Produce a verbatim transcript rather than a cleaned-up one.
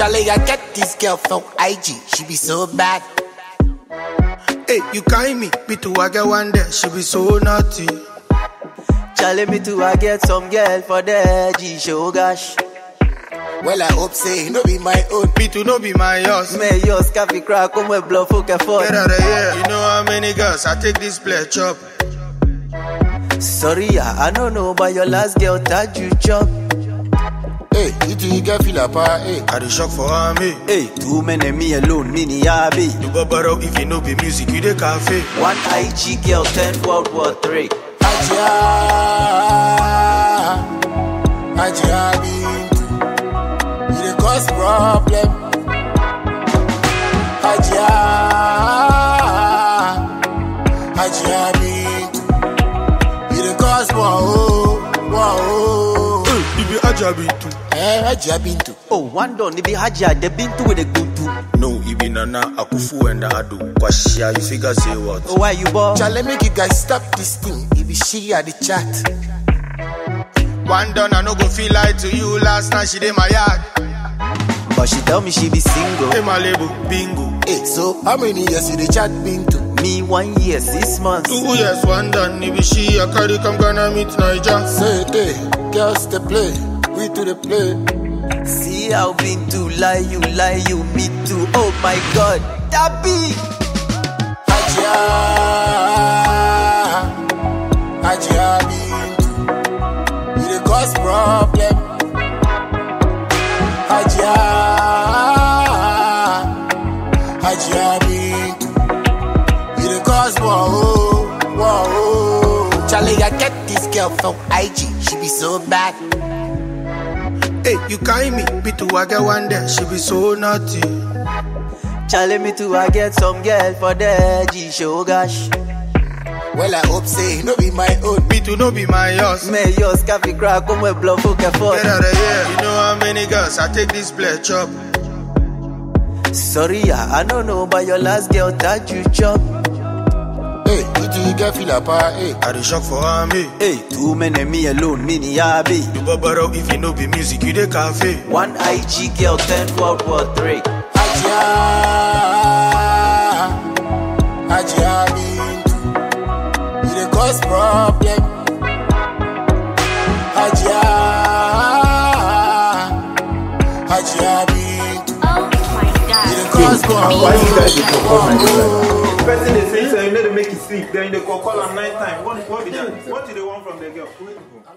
Charlie, I get this girl from I G, she be so bad. Hey, you carry me, me too, I get one day, she be so naughty. Charlie, me too, I get some girl for the G show, gosh. Well, I hope say, no be my own. Me too, no be my yours. Me yours, coffee crack, come with bluff, okay, for. Get out of here. You know how many girls I take this play chop. Sorry, yeah, I don't know, but your last girl that you chop. Hey, you do you get feel apart, hey. I the shock for her, me. Hey, too many me alone, mini yabi. You go borrow if you know be music, you the cafe. One I G girl, ten World War Three. Ajia, Ajia Bintu, you dey cause problem. Ajia, Ajia Bintu, you dey cause wow, wow. Hey, you be Ajia Bintu. Eh, Ajia Bintu. Oh, one don be Haja, the Bintu with the Guntu. No, you be Nana Akufu and Adu. Kwashia, you figure say what? Oh, why you ball? Charlie, make you guys stop this thing. If you she at the chat. One done, I no go feel like to you. Last night she did my yard. But she tell me she be single. Hey, my label, bingo. Hey, so how many years you the chat Bintu? Me one year, six months. Two years, one done. If she a carry, come gonna meet Niger. Say hey, girls they play, we to the play. See how Bintu lie you, lie you, me too. Oh my God, that be Ajia, Ajia Bintu, you dey cause problem. Ajia, Ajia Bintu, you dey cause wow, wow. Charlie, I get this girl from I G, she be so bad. Hey, you carry me, me too, I get one day, she be so naughty. Charlie, me too, I get some girl for the G show, gosh. Well, I hope say, no be my own. Me too, no be my yours. Me yours, coffee crack, come with bluff, okay, for. Get out of here. You know how many girls I take this play chop. Sorry, yeah, I don't know, but your last girl that you chop. Hey, you do you get feel apart, hey. I the shock for her, me. Hey, too many me alone, mini yabi. You go borrow if you know be music, you the cafe. One I G girl, ten World War Three. Ajia, Ajia Bintu, you dey cause problem. Ajia, Ajia Bintu, Oh my God. you dey cause problem. Why you guys dey call my name? Person dey say, so you need to make it sleep. Then they call call am night time. What what be that? What do they want from the girl?